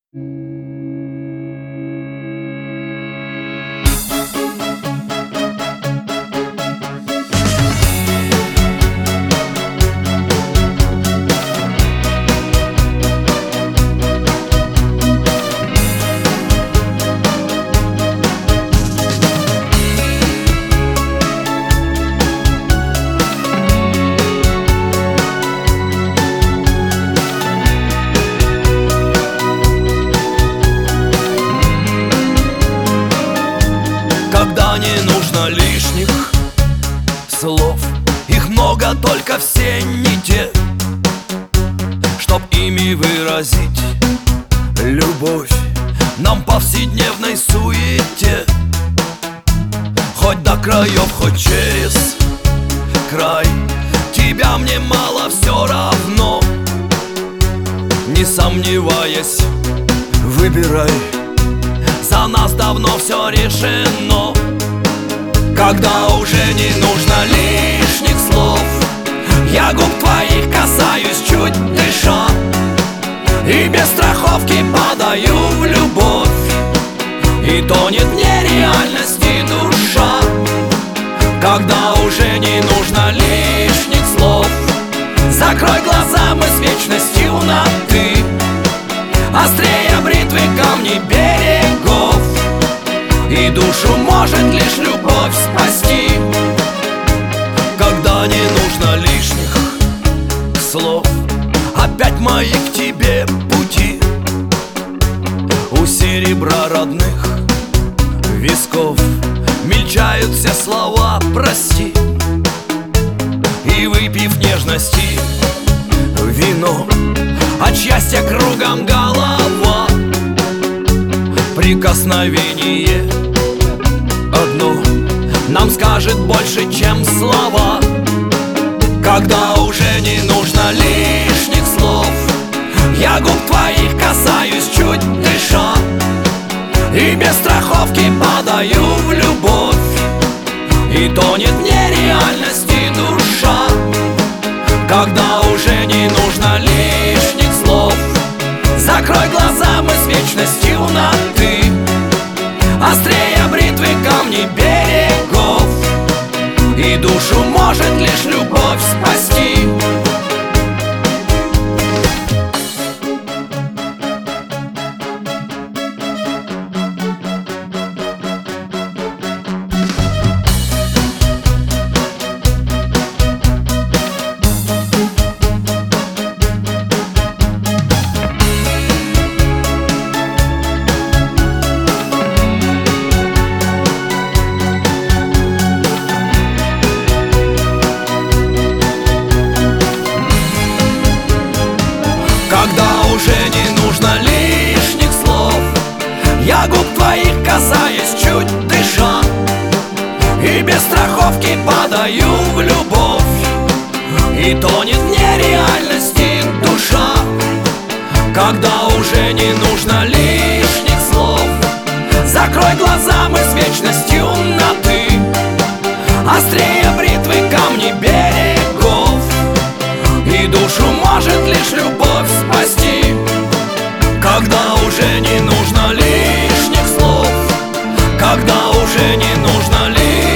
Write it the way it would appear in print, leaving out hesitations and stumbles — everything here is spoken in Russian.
Когда не нужно лишних слов, их много, только все не те, чтоб ими выразить любовь нам повседневной суете. Хоть до краев, хоть через край, тебя мне мало, все равно. Не сомневаясь, выбирай, за нас давно все решено. Когда уже не нужно лишних слов, я губ твоих касаюсь, чуть дыша, и без страховки подаю в любовь, и тонет в нереальности душа. Когда уже не нужно лишних слов, закрой глаза, мы с вечностью на «ты», острее бритвы камни берегов, и душу может лишь любовь спасти. Когда не нужно лишних слов, опять мои к тебе пути, у серебра родных висков мельчают все слова «прости». И выпив нежности вино, от счастья кругом голова, прикосновение одно нам скажет больше, чем слова. Когда уже не нужно лишних слов, я губ твоих касаюсь, чуть дыша, и без страховки подаю в любовь, и тонет в нереальности душа. Когда уже не нужно лишних слов, закрой глаза, мы с вечностью на «ты», острее бритвы камни берегов, и душу может лишь любовь спасти. Когда уже не нужно лишних слов, я губ твоих касаюсь, чуть дыша, и без страховки подаю в любовь, и тонет в нереальности душа. Когда уже не нужно лишних слов, закрой глаза, мы с вечностью на «ты», острее бритвы камни берегов, и душу может лишь любовь спасти. Когда уже не нужно лишних слов, когда уже не нужно лишних